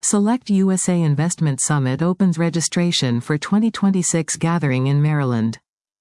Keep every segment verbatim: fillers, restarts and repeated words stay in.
Select U S A Investment Summit opens registration for twenty twenty-six gathering in Maryland.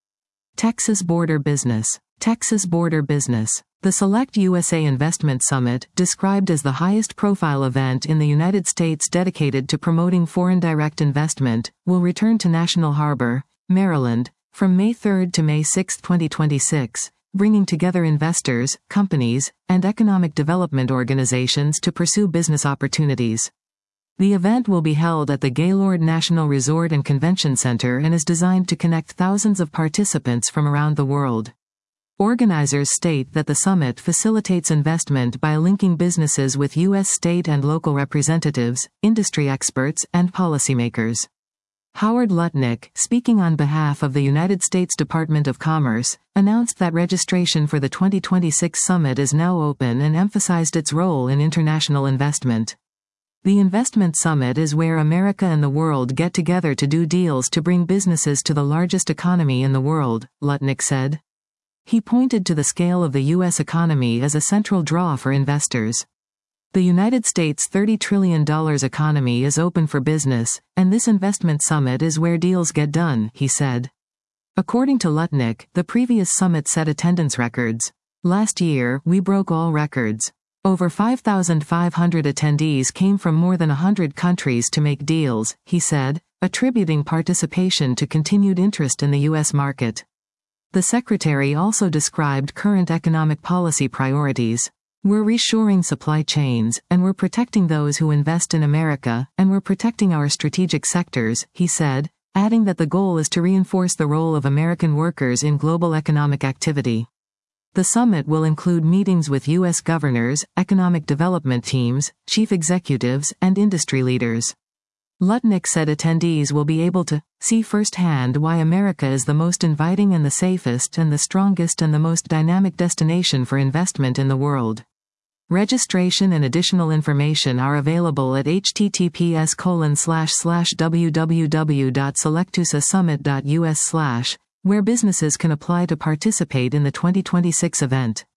Texas Border Business. Texas Border Business. The Select U S A Investment Summit, described as the highest-profile event in the United States dedicated to promoting foreign direct investment, will return to National Harbor, Maryland, from May third to May sixth, twenty twenty-six, bringing together investors, companies, and economic development organizations to pursue business opportunities. The event will be held at the Gaylord National Resort and Convention Center and is designed to connect thousands of participants from around the world. Organizers state that the summit facilitates investment by linking businesses with U S state and local representatives, industry experts, and policymakers. Howard Lutnick, speaking on behalf of the United States Department of Commerce, announced that registration for the twenty twenty-six summit is now open and emphasized its role in international investment. The Investment Summit is where America and the world get together to do deals to bring businesses to the largest economy in the world, Lutnick said. He pointed to the scale of the U S economy as a central draw for investors. The United States' thirty trillion dollars economy is open for business, and this investment summit is where deals get done, he said. According to Lutnick, the previous summit set attendance records. Last year, we broke all records. Over five thousand five hundred attendees came from more than one hundred countries to make deals, he said, attributing participation to continued interest in the U S market. The secretary also described current economic policy priorities. We're reshoring supply chains, and we're protecting those who invest in America, and we're protecting our strategic sectors, he said, adding that the goal is to reinforce the role of American workers in global economic activity. The summit will include meetings with U S governors, economic development teams, chief executives, and industry leaders. Lutnick said attendees will be able to see firsthand why America is the most inviting and the safest and the strongest and the most dynamic destination for investment in the world. Registration and additional information are available at h t t p s colon slash slash w w w dot selectusa summit dot u s slash, where businesses can apply to participate in the twenty twenty-six event.